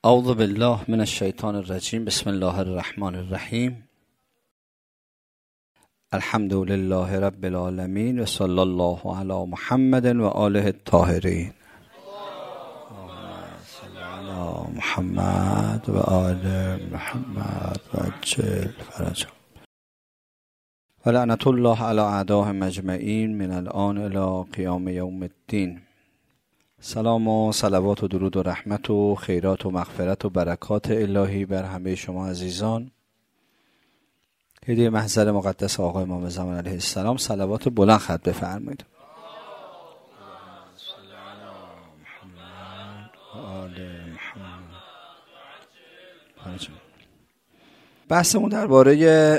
اعوذ بالله من الشیطان الرجیم. بسم الله الرحمن الرحیم. الحمد لله رب العالمین و صلی الله علی محمد و آله الطاهرین. صلی علی محمد و آل محمد و عجل فرجهم. و لعنت الله علی اعدائهم اجمعین من الآن الی قیام یوم الدین. سلام و صلوات و درود و رحمت و خیرات و مغفرت و برکات الهی بر همه شما عزیزان. هدیه محضر مقدس آقا امام زمان علیه السلام. صلوات بلند خط بفرمایید. بحثمون درباره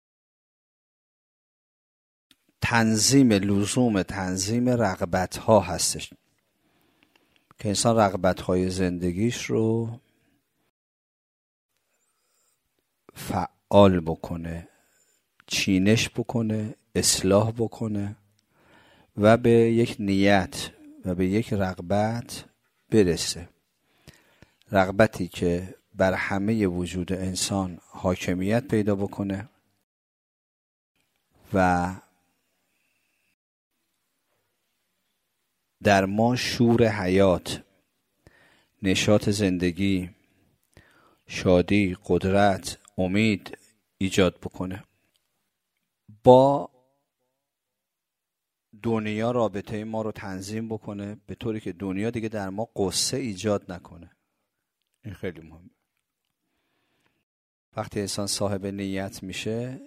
لزوم تنظیم رغبت ها هستش که انسان رغبت های زندگیش رو فعال بکنه، چینش بکنه، اصلاح بکنه و به یک نیت و به یک رغبت برسه. رغبتی که بر همه وجود انسان حاکمیت پیدا بکنه و در ما شور حیات، نشاط زندگی، شادی، قدرت، امید ایجاد بکنه. با دنیا رابطه ما رو تنظیم بکنه به طوری که دنیا دیگه در ما غصه ایجاد نکنه. این خیلی مهمه. وقتی انسان صاحب نیت میشه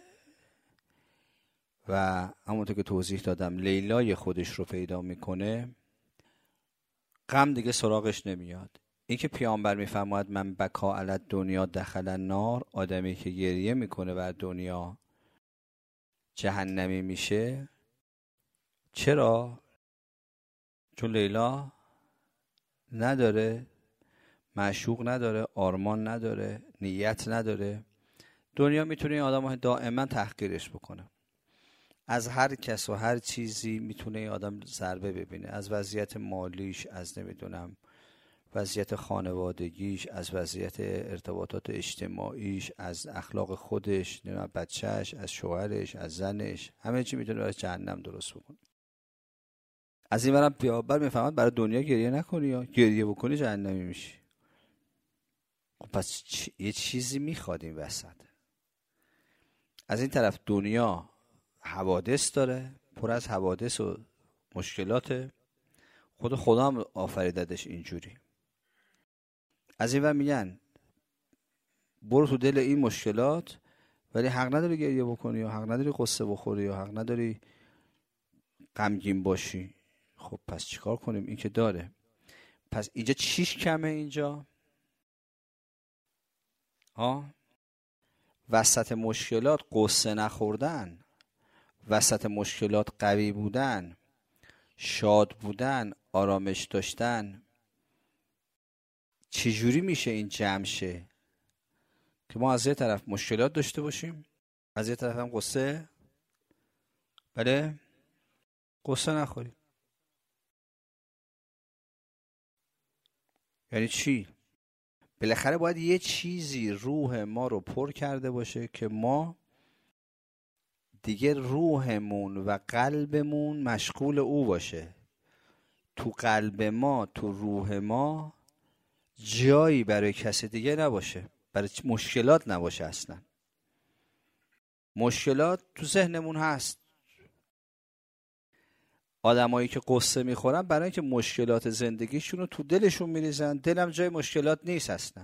و همونطور که توضیح دادم لیلای خودش رو پیدا میکنه، غم دیگه سراغش نمیاد. این که پیامبر میفرماید من بکا علی دنیا دخل النار، آدمی که گریه میکنه بر دنیا جهنمی میشه. چرا؟ چون لیلا نداره، معشوق نداره، آرمان نداره، نیت نداره. دنیا میتونه این آدم دائما تحقیرش بکنه. از هر کس و هر چیزی میتونه این آدم ضربه ببینه. از وضعیت مالیش، از نمیدونم وضعیت خانوادگیش، از وضعیت ارتباطات اجتماعیش، از اخلاق خودش، نمیدونم بچهش، از شوهرش، از زنش، همه چی میتونه برای جهنم درست بکنه. از این برم پیامبر میفهمد برای دنیا گریه نکنی، یا گریه بکنی جهنمی میشی. خب پس یه چیزی میخواد این وسط. از این طرف دنیا حوادث داره، پر از حوادث و مشکلاته. خدا هم آفریدتش اینجوری. از این ور میگن برو تو دل این مشکلات، ولی حق نداری گریه بکنی یا حق نداری قصه بخوری یا حق نداری غمگین باشی. خب پس چیکار کنیم؟ این که داره. پس اینجا چیش کمه؟ اینجا وسط مشکلات قصه نخوردن، وسط مشکلات قوی بودن، شاد بودن، آرامش داشتن. چجوری میشه این جمع شه که ما از یه طرف مشکلات داشته باشیم، از یه طرف هم قصه، بله قصه نخوریم؟ یعنی چی؟ بالاخره باید یه چیزی روح ما رو پر کرده باشه که ما دیگه روحمون و قلبمون مشغول او باشه. تو قلب ما، تو روح ما جایی برای کسی دیگه نباشه، برای مشکلات نباشه. اصلا مشکلات تو ذهنمون هست. آدمایی که قصه میخورن برای اینکه مشکلات زندگیشون رو تو دلشون میریزن. دلم جای مشکلات نیست اصلا.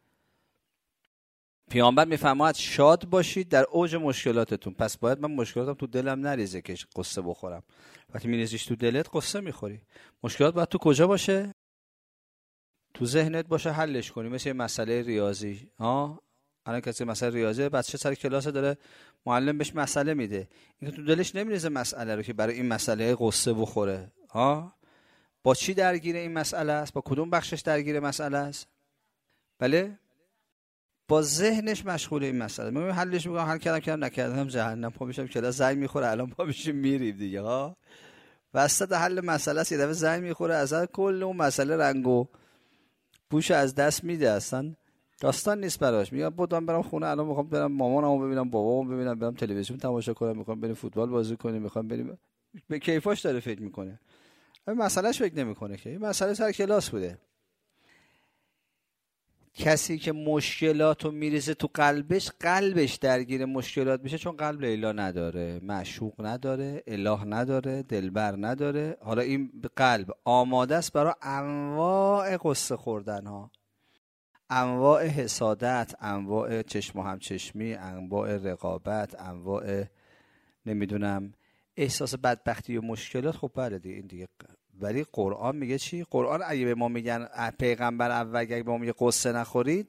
پیامبر میفرماید شاد باشید در اوج مشکلاتتون. پس باید من مشکلاتم تو دلم نریزه که قصه بخورم. وقتی میریزیش تو دلت قصه میخوری. مشکلات باید تو کجا باشه؟ تو ذهنت باشه، حلش کنی. مثل مسئله ریاضی. الان کسی مسئله ریاضی، بچه سر کلاس داره، معلم بهش مسئله میده، این که تو دلش نمیریزه مسئله رو که برای این مسئله قصه بخوره. با چی درگیر این مسئله است؟ با کدوم بخشش درگیر مسئله است؟ بله، با ذهنش مشغول این مسئله. من حلش میگم، حل کردم نکردم جهنم. پا میشم کلاس زنگ میخوره، الان پا میشیم میریم دیگه. وسط حل مسئله است یه دفعه زنگ میخوره، اصلا کل اون مسئله رنگ و بوش از دست میده، اصلا داستان نیست براش. میگم بودم برم خونه، الان میخوام برم مامانمو ببینم، بابامو ببینم، برم تلویزیون تماشا کنم، میخوام بریم فوتبال بازی کنیم، میخوام بریم. به کیفاش داره فکر میکنه، مسئلهش فکر نمیکنه که این مسئله سر کلاس بوده. کسی که مشکلاتو میریزه تو قلبش درگیر مشکلات میشه، چون قلب لیلا نداره، معشوق نداره، اله نداره، دلبر نداره. حالا این قلب آماده است برای انواع قصه خوردن ها، انواع حسادت، انواع چشم و همچشمی، انواع رقابت، انواع نمیدونم احساس بدبختی و مشکلات. خب بله دیگه این دیگه. ولی قرآن میگه چی؟ قرآن اگه به ما میگن پیغمبر اول اگه به ما میگه قصه نخورید،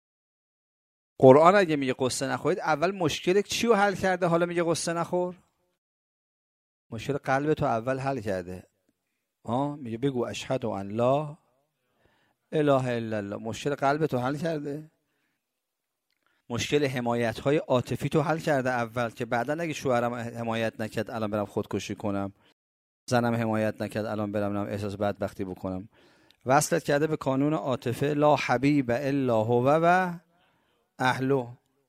قرآن اگه میگه قصه نخورید، اول مشکل چی رو حل کرده؟ حالا میگه قصه نخور. مشکل قلب تو اول حل کرده. میگه بگو اشهد ان لا اله الا الله. مشکل قلب تو حل کرده. مشکل حمایت های عاطفی تو حل کرده اول، که بعدا اگه شوهرم حمایت نکرد الان برم خودکشی کنم، زنم حمایت نکرد الان برم احساس بدبختی بکنم. وصلت کرده به قانون عاطفه، لا حبیب الا هو و اهله.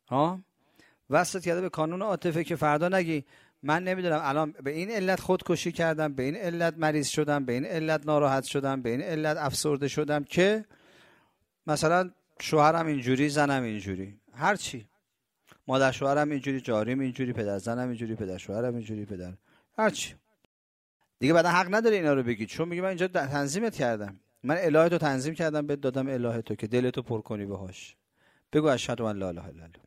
وصلت کرده به قانون عاطفه که فردا نگی من نمیدونم الان به این علت خودکشی کردم، به این علت مریض شدم، به این علت ناراحت شدم، به این علت افسرده شدم که مثلا شوهرم اینجوری، زنم اینجوری، هر چی، مادر شوهرم اینجوری، جاریم اینجوری، پدر زنم اینجوری، پدر شوهرم اینجوری، پدر هر چی. دیگه بعدا حق نداری اینا رو بگی، چون میگی من اینجا تنظیمت کردم، من الهه تو تنظیم کردم، بهت دادم الهه تو که دلتو پر کنی باهاش. بگو اشهد ان لا اله الا الله.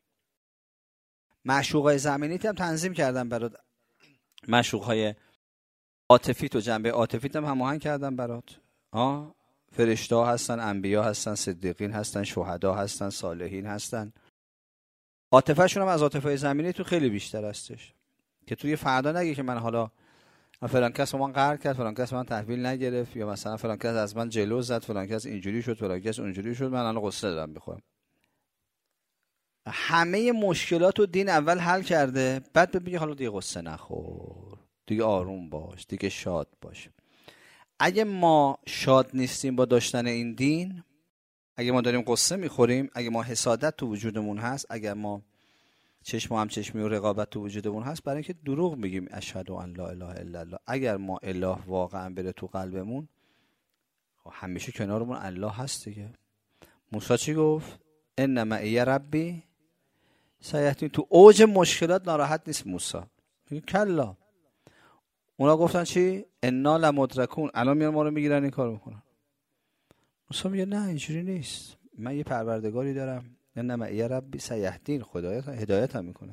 معشوقای زمینیت هم تنظیم کردم برات، معشوقای عاطفی تو جنبه عاطفیت هم هماهنگ کردم برات. فرشته ها هستن، انبیا هستن، صدیقین هستن، شهدا هستن، صالحین هستن. عاطفه‌شون هم از عاطفه زمینی تو خیلی بیشتر هستش، که توی فردا نگی که من حالا فلان کس من قهر کرد، فلان کس من تحویل نگرفت، یا مثلا فلان کس از من جلو زد، فلان کس اینجوری شد، فلان کس اونجوری شد، من الان غصه دارم میخورم. همه مشکلات رو دین اول حل کرده، بعد بگی حالا دیگه غصه نخور، دیگه آروم باش، دیگه شاد باش. اگه ما شاد نیستیم با داشتن این دین، اگه ما داریم قصه میخوریم، اگه ما حسادت تو وجودمون هست، اگر ما چشم و همچشمی و رقابت تو وجودمون هست، برای اینکه دروغ میگیم اشهد ان لا اله الا الله. اگر ما اله واقعا بره تو قلبمون، همیشه کنارمون الله هست دیگه. موسی چی گفت؟ ان معی ربی سیهدین. تو اوج مشکلات ناراحت نیست موسی، میگه کلا. اونا گفتن چی؟ انا لمدرکون، الان میان ما رو میگیرن این کارو میکنن. موسی میگه نه اینجوری نیست، من یه پروردگاری دارم، ان معی ربی سیهدین، خدایت هدایتم میکنه.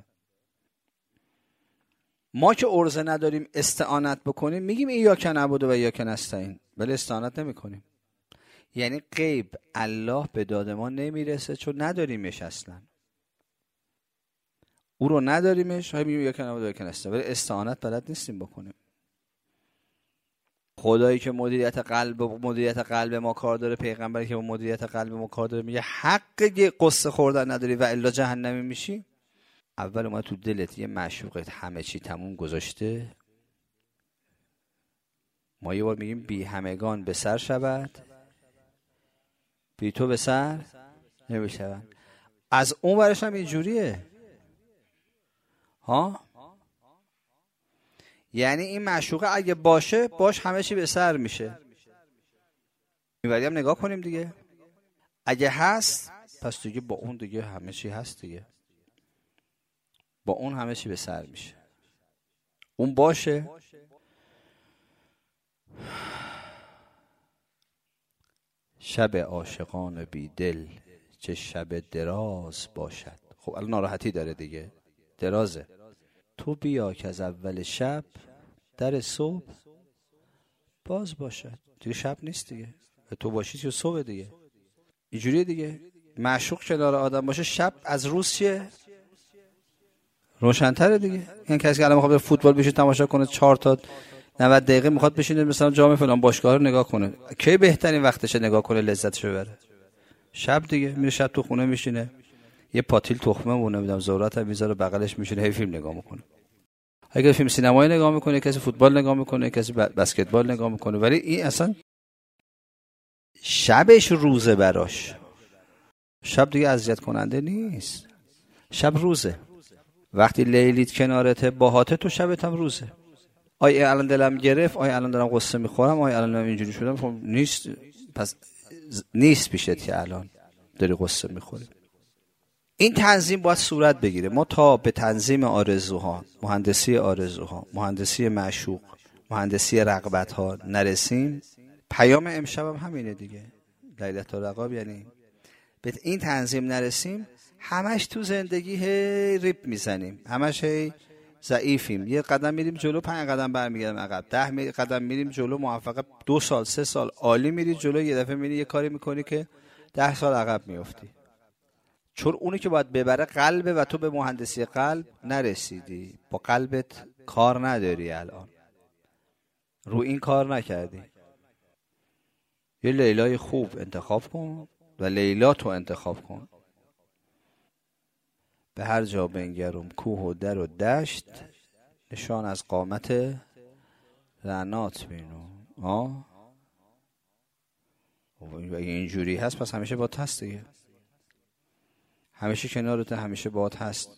ما که عرضه نداریم استعانت بکنیم، میگیم ایاک نعبد و ایاک نستعین، ولی استعانت نمیکنیم. یعنی غیب الله به داد ما نمیرسه، چون نداریمش اصلا، او رو نداریمش. میگیم ایاک نعبد و ایاک نستعین، ولی استعانت بلد نیستیم بکنیم. خدایی که مدیریت قلب ما کار داره، پیغمبری که با مدیریت قلب ما کار داره، میگه حق قصه خوردن نداری و الا جهنمی میشی. اول اومد تو دلت یه معشوقت همه چی تموم گذاشته. ما یه بار میگیم بی همگان به سر شود، بی تو به سر نمیشود. از اون ورش هم اینجوریه یعنی این معشوقه اگه باشه، باش همه چی به سر میشه. اینوری هم نگاه کنیم دیگه، اگه هست پس دیگه با اون دیگه همه چی هست دیگه، با اون همه چی به سر میشه. اون باشه. شب عاشقان بی دل چه شب دراز باشد. خب الان ناراحتی داره دیگه، درازه. تو بیا که از اول شب در صبح باز باشد. دیگه شب نیست دیگه، تو باشی که صبح دیگه. اینجوریه دیگه. معشوق کنار آدم باشه، شب از روز چیه؟ روشن‌تره دیگه. این کسی که الان میخواد فوتبال بشه تماشا کنه 4 تا 90 دقیقه میخواد بشینه مثلا جام فلان باشگاه رو نگاه کنه، کی بهترین وقتشه نگاه کنه لذتشو ببره؟ شب دیگه. میره شب تو خونه میشینه، یه پاتیل تخمه و نمیدونم ذرات هم میذاره بغلش، میشینه هی فیلم نگاه میکنه. اگه فیلم سینمایی نگاه میکنه، کسی فوتبال نگاه میکنه، کسی بسکتبال نگاه میکنه. ولی این اصلا شبش روزه براش. شب دیگه اذیت کننده نیست، شب روزه. وقتی لیلیت کنارته باهاته تو شبت هم روزه. آی الان دلم گرفت، آی الان دارم قصه میخورم، آی الان دارم اینجوری شدم، خب نیست، پس نیست پیشت که الان داری قصه میخوری. این تنظیم باید صورت بگیره. ما تا به تنظیم آرزوها، مهندسی آرزوها، مهندسی معشوق، مهندسی رغبتها نرسیم، پیام امشب هم همینه دیگه. لیلة الرقاب یعنی به این تنظیم نرسیم، همش تو زندگی ریپ میزنیم، همش ضعیفیم. یه قدم میریم جلو، 5 قدم برمیگردیم عقب، 10 قدم میریم جلو، موفق 2 سال 3 سال عالی میری جلو، یه دفعه میری یه کاری میکنی که 10 سال عقب میافتی. چون اونی که باید ببره قلبه و تو به مهندسی قلب نرسیدی، با قلبت کار نداری، الان رو این کار نکردی. یه لیلای خوب انتخاب کن و لیلا تو انتخاب کن. به هر جا بنگرم کوه و در و دشت، نشان از قامت رعنات بینم. اگه اینجوری هست پس همیشه باهات هست دیگه، همیشه کنارت، همیشه باهات هست.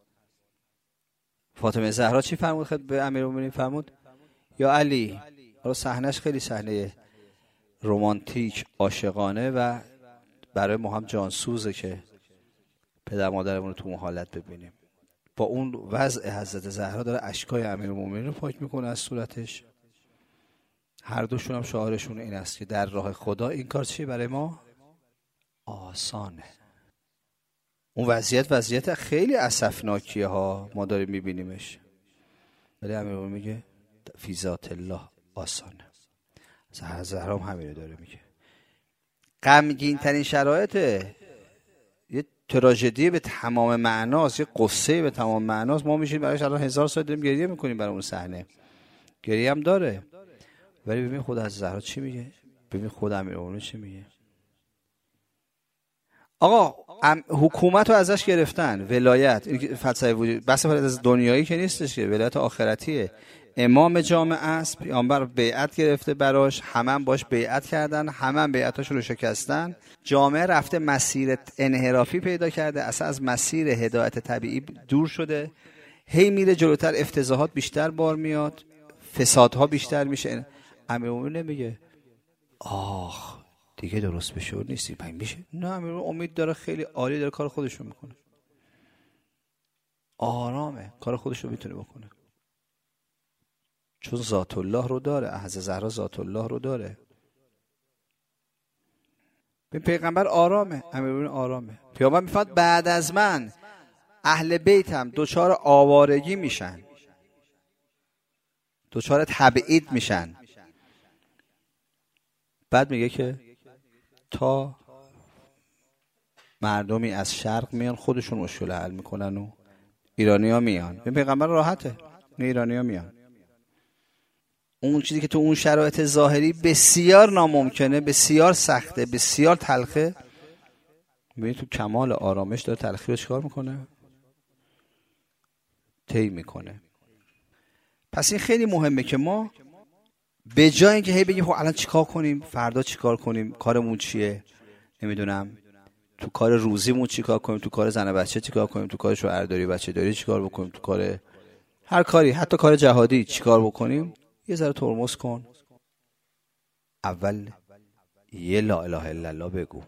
فاطمه زهرا چی فرمود؟ خد به امیرالمومنین فرمود یا علی. حالا صحنهش خیلی صحنه رمانتیک عاشقانه و برای ما هم جانسوزه که پدر مادرمون رو تو اون حالت ببینیم. با اون وضع حضرت زهرا داره اشکای امیرالمومنین رو پاک میکنه از صورتش. هر دوشون هم شعارشون این است که در راه خدا این کار چیه برای ما آسانه. اون وضعیت خیلی اسفناکیه ها، ما داریم میبینیمش، ولی امیرالمومنین میگه فی ذات الله آسانه. زهرا هم همینه داره میگه. غمگین ترین شرایطه، یه تراژدی به تمام معناست، یه قصه به تمام معناست. ما میشیم برایش الان 1000 سال داریم گریه میکنیم برای اون صحنه، گریه هم داره. ولی ببین خود از زهرا چی میگه، ببین خود امیرالمومنین چی میگه. آقا حکومت رو ازش گرفتن، ولایت، این فلسفه وجود بس از دنیایی که نیستش که، ولایت آخرتیه. امام جامع است، پیامبر بیعت گرفته براش، همه هم باش بیعت کردن، همه هم بیعتاشون رو شکستن. جامعه رفته مسیر انحرافی پیدا کرده، اصلا از مسیر هدایت طبیعی دور شده، هی میره جلوتر، افتضاحات بیشتر بار میاد، فسادها بیشتر میشه. امیرالمومنین میگه آخ دیگه درست بشه نیستی پنج میشه. نه، امیرالمومنین امید داره، خیلی عالی داره کار خودشو میکنه، آرامه، کار خودشو میتونه بکنه، چون ذات الله رو داره. حضرت زهرا ذات الله رو داره. به پیغمبر آرامه، امیرالمومنین آرامه. پیامبر میفرماد بعد از من اهل بیتم دچار آوارگی میشن، دچار تبعید میشن. بعد میگه که تا مردمی از شرق میان خودشون مشکل حل میکنن و ایرانی ها میان. به پیغمبر راحته، نه ایرانی ها میان. اون چیزی که تو اون شرایط ظاهری بسیار ناممکنه، بسیار سخته، بسیار تلخه، ببین تو کمال آرامش داره تلخی رو چیکار میکنه؟ طی میکنه. پس این خیلی مهمه که ما به جای اینکه هی بگیم خب الان چیکار کنیم، فردا چیکار کنیم، کارمون چیه، نمیدونم تو کار روزیمون چیکار کنیم، تو کار زن و بچه چیکار کنیم، تو کار شوهرداری بچه داری چیکار بکنیم، تو کار هر کاری، حتی کار جهادی چیکار بکنیم، یه ذره ترمز کن. اول یه لا اله الا الله بگو.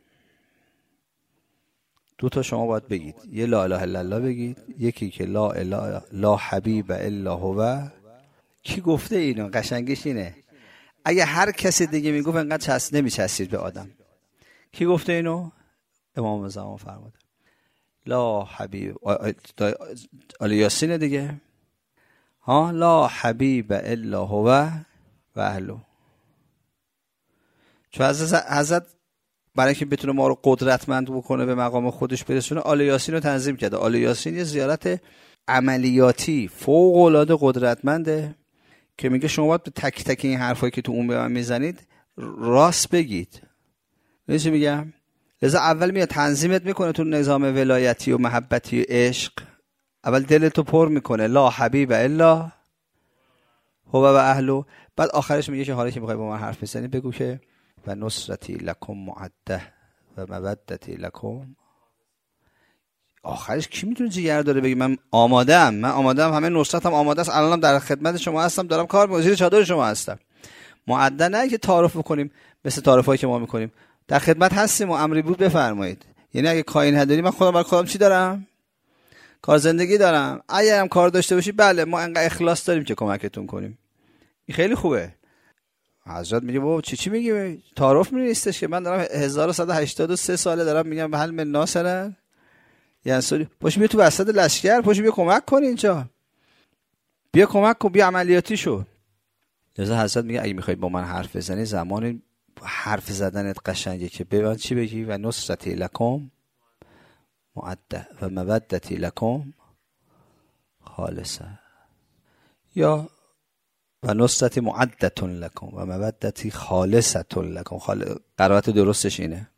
2 تا شما باید بگید، یه لا اله الا الله بگید، یکی که لا اله لا حبیب الا هو. کی گفته اینو؟ قشنگش اینه. اگه هر کسی دیگه میگفت انقدر نمیچسید به آدم. کی گفته اینو؟ امام زمان فرموده لا حبیب، آل یاسین دیگه، ها، لا حبیب الا هو و اهلو. چون حضرت برای اینکه بتونه ما رو قدرتمند بکنه به مقام خودش برسونه، آل یاسین رو تنظیم کرده. آل یاسین یه زیارت عملیاتی فوق العاده قدرتمنده که میگه شما باید به تک تک این حرفایی که تو اون به من میزنید راست بگید. چی میگم؟ لذا اول میاد تنظیمت میکنه تو نظام ولایتی و محبتی و عشق، اول دلتو پر میکنه لا حبیب الا هو و اهلو. بعد آخرش میگه که حالا که میخوای با من حرف بزنی بگو که و نصرتی لکم معده و مودتی لکم. آخرش کی میتونه جگر داره بگی من آماده ام، همه نصرتم آماده است، الانم در خدمت شما هستم، دارم کار میکنم، زیر چادر شما هستم. معده نه که تعارف بکنیم مثل تعارفایی که ما میکنیم، در خدمت هستیم و امری بود بفرمایید. یعنی اگه کاری نداری، من خودم برای خودم چی دارم؟ کار زندگی دارم. اگه هم کار داشته باشی بله ما انقدر اخلاص داریم که کمکتون کنیم. این خیلی خوبه. حضرت میگه بابا چی میگی؟ تعارف نیستش که من دارم 1183 ساله دارم میگم به حل من ناصرن یعنی پاشو بیا تو وسط لشکر، پاشو بیا کمک کن اینجا، بیا کمک کن، بیا عملیاتی شو. لذا حضرت میگه اگه میخوای با من حرف بزنی زمان حرف زدنت قشنگه که ببین چی بگی. و نصرتی لکم معده و مودتی لکم خالصه، یا و نصرتی معدتون لکم و مودتی خالصتون لکم. قرائت درستش اینه.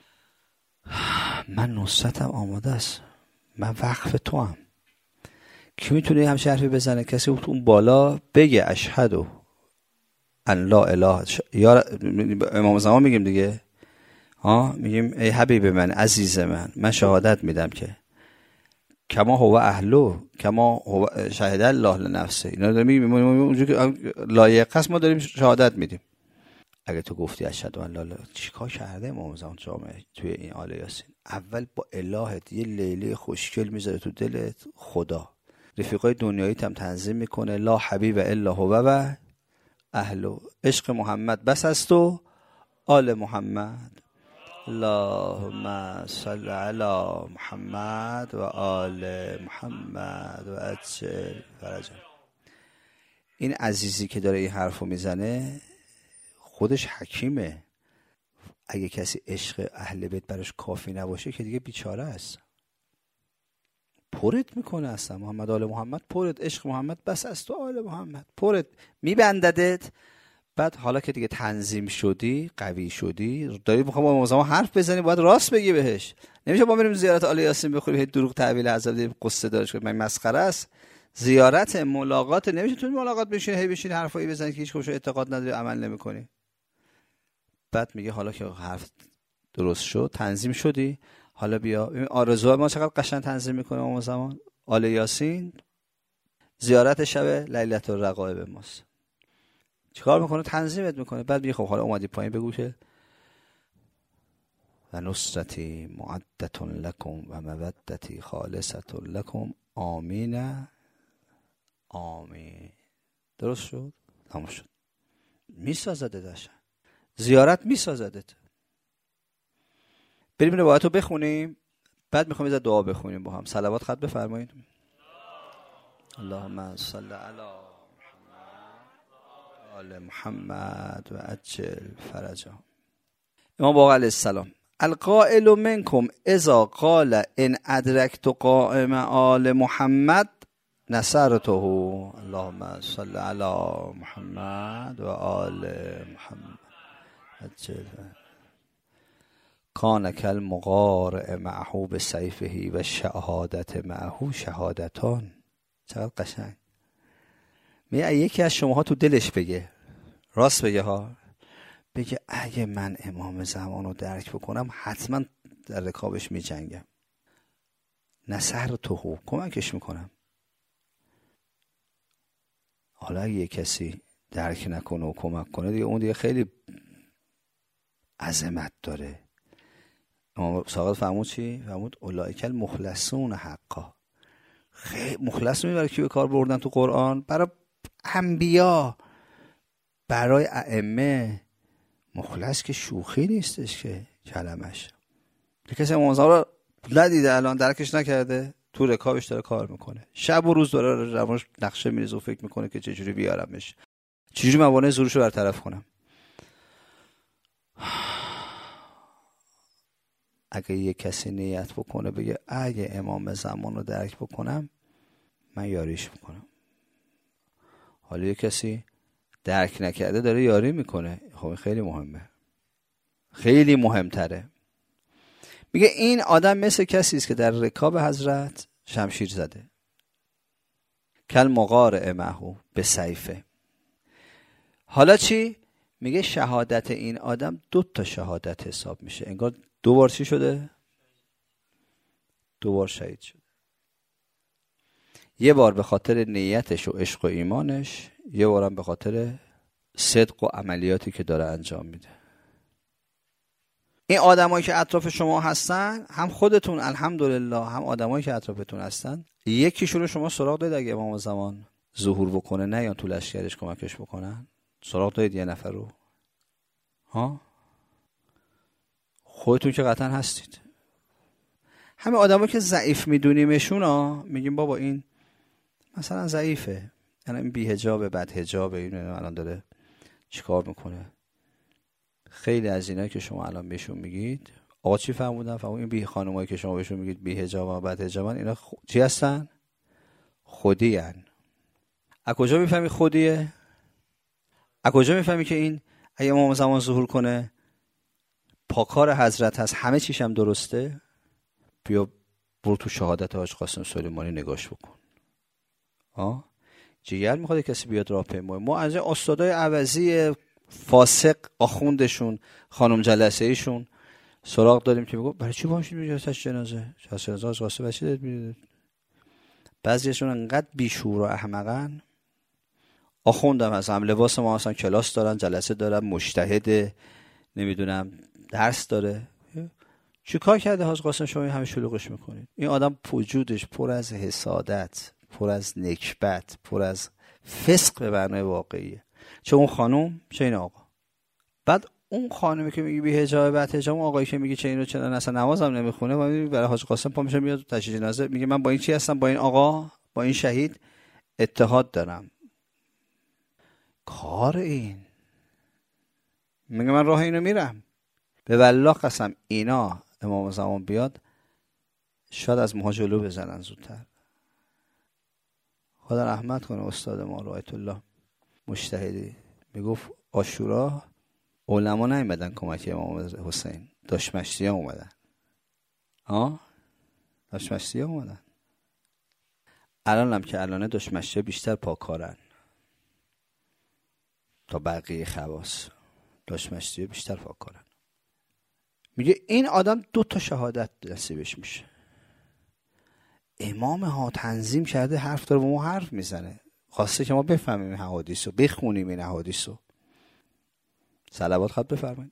من نصرتم آماده است، من وقف تو هم. کی میتونه همچین حرفی بزنه؟ کسی اون بالا بگه اشهد ان لا اله. یا امام زمان میگیم دیگه، میگیم ای حبیب من، عزیز من شهادت میدم که کما هو اهلو کما هو شهد الله لنفسه. اینا داریم میگیم اونجوری که لایق است ما داریم شهادت میدیم. اگه تو گفتی اشهد ان لا اله، چیکار کرده امام زمان جامعه توی این آل یاسین؟ اول با الهت یه لیله خوشگل میذاره تو دلت، خدا رفیقای دنیاییت هم تنظیم میکنه، لا حبیب الا هو و اهلو، عشق محمد بس است و آل محمد، اللهم صل علی محمد و آل محمد و عجل فرجه. این عزیزی که داره این حرفو میزنه خودش حکیمه. اگه کسی عشق اهل بیت براش کافی نباشه که دیگه بیچاره است. پرت میکنه اصلا محمد آل محمد، پرت عشق محمد بس است و آل محمد، پرت میبنددت. بعد حالا که دیگه تنظیم شدی، قوی شدی، داری میخوام با امام حرف بزنی، باید راست بگی بهش. نمیشه ما بریم زیارت آل یاسین بخوریم هی دروغ تعویل حضرت قصه دارش کنیم، من مسخره است. زیارت ملاقات نمیشه تو ملاقات بشین هی بشین حرفایی بزنی که هیچ کدومش اعتقاد نداری، عمل نمیکنی. بعد میگه حالا که حرف درست شد، تنظیم شدی، حالا بیا. آرزو ما چقدر قشنگ تنظیم میکنه امام زمان. آل یاسین زیارت شب لیلة الرغائب ماست. چیکار میکنه؟ تنظیمت میکنه. بعد میگه خب حالا اومدی پایین بگو که و نصرتی معدتون لکم و مودتی خالصتون لکم آمین. آمین. درست شد؟ تمام شد. میسازده داشتن زیارت، میسازدت. بریم روایت رو بخونیم، بعد میخوام یه دعا بخونیم با هم. صلوات خط بفرمایید. اللهم صل علی آل محمد و عجل فرجه. امام باقر علیه السلام: القائل منکم اذا قال ان ادرکت قائم آل محمد نصرته. اللهم صل علی محمد و آل محمد عجل. کان کالمقارع معه بسیفه و شهادت معه شهادتان. چقدر قشنگ. میگه یکی از شماها تو دلش بگه، راست بگه ها، بگه اگه من امام زمان رو درک بکنم حتما در رکابش می جنگم، نصرته، کمکش میکنم. حالا اگه یه کسی درک نکنه و کمک کنه دیگه اون دیگه خیلی عظمت داره. امام صادق فرمود چی؟ فرمود اولئک المخلصون حقا. خیلی مخلص میبره کی به کار بردن تو قرآن؟ برای انبیا، برای ائمه. مخلص که شوخی نیستش که کلمش. کسی امام رو ندیده، الان درکش نکرده، تو رکابش داره کار میکنه، شب و روز داره روانش نقشه میریزه و فکر میکنه که چجوری بیارمش، چجوری موانع ظهورشو برطرف کنم. اگه یه کسی نیت بکنه بگه اگه امام زمان رو درک بکنم من یاریش میکنم، حالا یه کسی درک نکرده داره یاری میکنه، خب خیلی مهمه، خیلی مهمتره. میگه این آدم مثل کسی است که در رکاب حضرت شمشیر زده، کل مقارع معه به سیفه. حالا چی؟ میگه شهادت این آدم 2 شهادت حساب میشه. انگار 2 بار چی شده؟ 2 بار شهید شده. یه بار به خاطر نیتش و عشق و ایمانش، یه بارم به خاطر صدق و عملیاتی که داره انجام میده. این آدمایی که اطراف شما هستن، هم خودتون الحمدلله، هم آدمایی که اطرافتون هستن، یکیشون رو شما سراغ دارید اگه امام زمان ظهور بکنه نه یا تو لشکرش کمکش بکنن؟ سراغ دارید یه نفر رو؟ ها؟ خودتون که قطعا هستید. همه آدمایی که ضعیف میدونیمشون ها، میگیم بابا این مثلا ضعیفه، یعنی این بی‌حجابه، بدحجابه، این الان داره چیکار میکنه. خیلی از اینایی که شما الان بهشون میگید، آقا چی فهموندن؟ این بی خانمایی که شما بهشون میگید بی‌حجاب و بدحجابن، اینا چی هستن؟ خودی هن. از کجا میفهمی خودیه؟ از کجا میفهمی که این اگه امام زمان ظهور کنه پاکار حضرت هست، همه چیش هم درسته؟ بیا برو تو شهادت حاج قاسم سلیمانی نگاش بکن. جگر میخواد کسی بیاد راهپیمایی. ما از استادای عوضی فاسق آخوندشون، خانم جلسه ایشون سراغ داریم که میگه برای چی باشید میگه جنازه حاج قاسم بچه داد میده. بعضیشون انقدر بیشعور و احمقن. آخوندم هستن، لباس ما اصلا کلاس دارن، جلسه دارن، مجتهد، نمیدونم درس داره. چی کار کرده حاج قاسم شما همه شلوغش میکنید؟ این آدم وجودش پر از حسادت، پر از نکبت، پر از فسق به معنای واقعیه. چه اون خانم چه این آقا. بعد اون خانمی که میگه بی حجاب بعد حجاب، آقایی که میگه چه اینو چرا اصلا نمازم نمیخونه و میگه برای حاج قاسم پا میشه میاد تشییع جنازه، میگه من با این چی هستم؟ با این آقا، با این شهید اتحاد دارم. کار این میگه من راه اینو میرم. به والله قسم اینا امام زمان بیاد شاید از ماها جلو بزنن زودتر. خدا رحمت کنه استاد ما رایت الله مجتهدی، میگفت عاشورا علما نیومدن کمک امام حسین، داشمشتی ها اومدن. داشمشتی ها اومدن. الان هم که الانه داشمشتی بیشتر پاکارن تا بقیه خواص. داشمشتی بیشتر پاکارن. میگه این آدم 2 شهادت نصیبش میشه. امام ها تنظیم کرده، حرف داره و ما حرف میزنه، خواسته که ما بفهمیم این حوادث رو، بخونیم این حوادث رو. صلوات خواهد بفرمایید.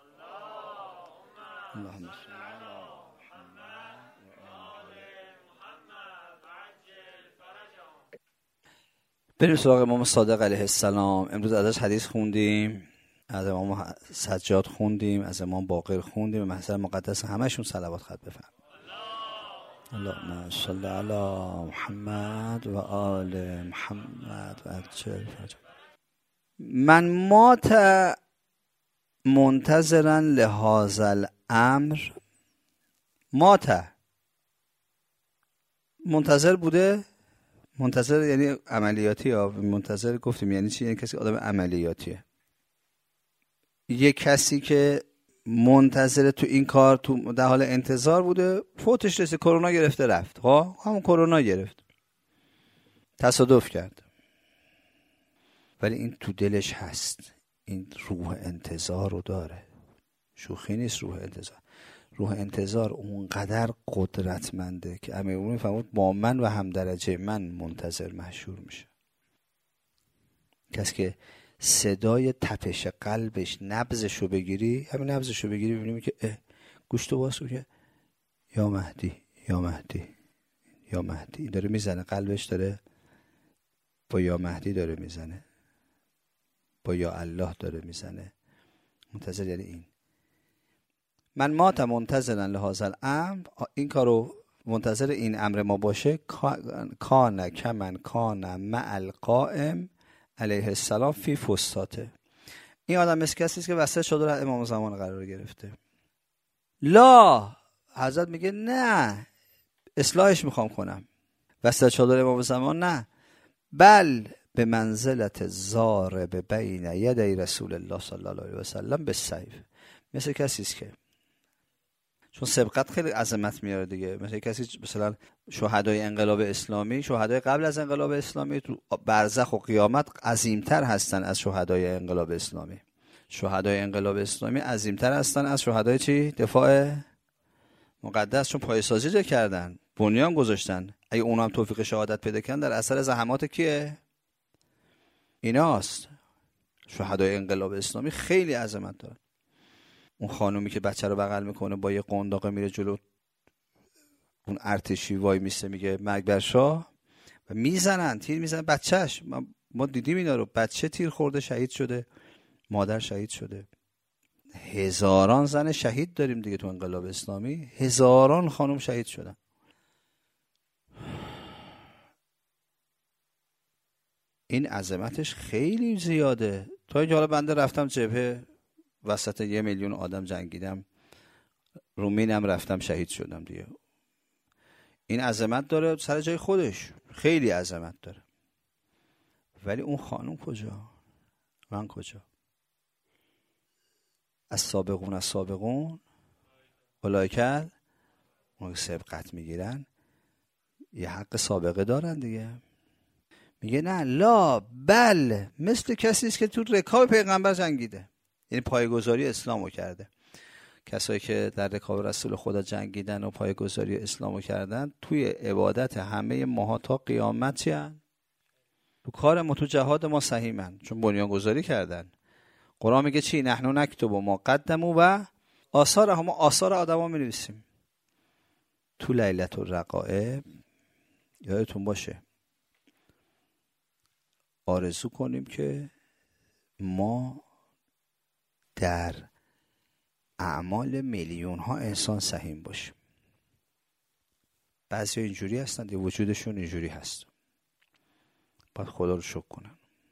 اللهم صل علی محمد و آل محمد عجل فرجهم. بریم سراغ امام صادق علیه السلام. امروز ازش حدیث خوندیم، از امام سجاد خوندیم، از امام باقر خوندیم. به محضر مقدس همشون صلوات خواهد بفرمایید. اللهم صل علی محمد و آل محمد و عجل فرجهم. من مات منتظرا لهذا الامر. مات منتظر بوده، منتظر یعنی عملیاتی ها. منتظر گفتیم یعنی چی؟ یعنی کسی آدم عملیاتیه. یه کسی که منتظر تو این کار، تو در حال انتظار بوده، فوتش رسید، کرونا گرفته رفت. همون کرونا گرفت، تصادف کرد، ولی این تو دلش هست، این روح انتظار رو داره. شوخی نیست روح انتظار. روح انتظار اونقدر قدرتمنده که امیرالمومنین فرمود با من و هم درجه من منتظر محشور میشه. کسی که صدای تپش قلبش، نبضشو بگیری، همین نبضشو بگیری ببینیم که گوشتو باز که یا مهدی یا مهدی یا مهدی داره میزنه، قلبش داره با یا مهدی داره میزنه، با یا الله داره میزنه. منتظر یعنی این. من مات منتظرا لهذا الامر. این کارو منتظر این امر ما باشه. کان کمن کان مع القائم علیه السلام فی فستاته. این آدم مثل کسی است که وسط چادر امام زمان قرار گرفته. لا، حضرت میگه نه، اصلاحش میخوام کنم. وسط چادر امام زمان نه، بل به منزلت ضارب بین یدی رسول الله صلی الله علیه و سلم بالسیف. مثل کسی است که چون سبقت خیلی عظمت میاره دیگه، مثل کسی مثلا شهدای انقلاب اسلامی، شهدای قبل از انقلاب اسلامی تو برزخ و قیامت عظیمتر هستن از شهدای انقلاب اسلامی. شهدای انقلاب اسلامی عظیمتر هستن از شهدای چی؟ دفاع مقدس، چون پایه‌سازی جا کردن، بنیان گذاشتن. اگه اونا هم توفیق شهادت پیدا کردن در اثر زحمات کیه؟ ایناست. شهدای انقلاب اسلامی خیلی عظمت دارن. اون خانومی که بچه رو بغل میکنه با یه قنداقه میره جلو، اون ارتشی وای میسته میگه مرگ بر شاه، و میزنن، تیر میزنن بچهش. ما دیدیم اینا رو، بچه تیر خورده شهید شده، مادر شهید شده. هزاران زن شهید داریم دیگه تو انقلاب اسلامی، هزاران خانم شهید شدن. این عظمتش خیلی زیاده. تا اینجا حالا بنده رفتم جبهه، وسط 1 میلیون آدم جنگیدم، رومینم رفتم شهید شدم دیگه. این عظمت داره سر جای خودش، خیلی عظمت داره. ولی اون خانم کجا؟ من کجا؟ از سابقون اولایکل اون سبقت میگیرن، یه حق سابقه دارن دیگه. میگه نه، لا بل، مثل کسی است که تو رکاب پیغمبر جنگیده، یعنی پایه‌گذاری اسلامو کرده. کسایی که در رکاب رسول خدا جنگیدن و پایه‌گذاری اسلامو کردن، توی عبادت همه ماها تا قیامت چی هن؟ تو کار ما، تو جهاد ما سهیمن، چون بنیانگذاری کردن. قرآن میگه چی؟ نحنو نکتب ما قدموا و آثارهم، ما آثار آدما می‌نویسیم. تو لیلة الرقائب یادتون باشه آرزو کنیم که ما در اعمال میلیون ها انسان سهیم باشیم. بعضی اینجوری هستند، یه وجودشون اینجوری هست، باید خدا رو شکر کنن.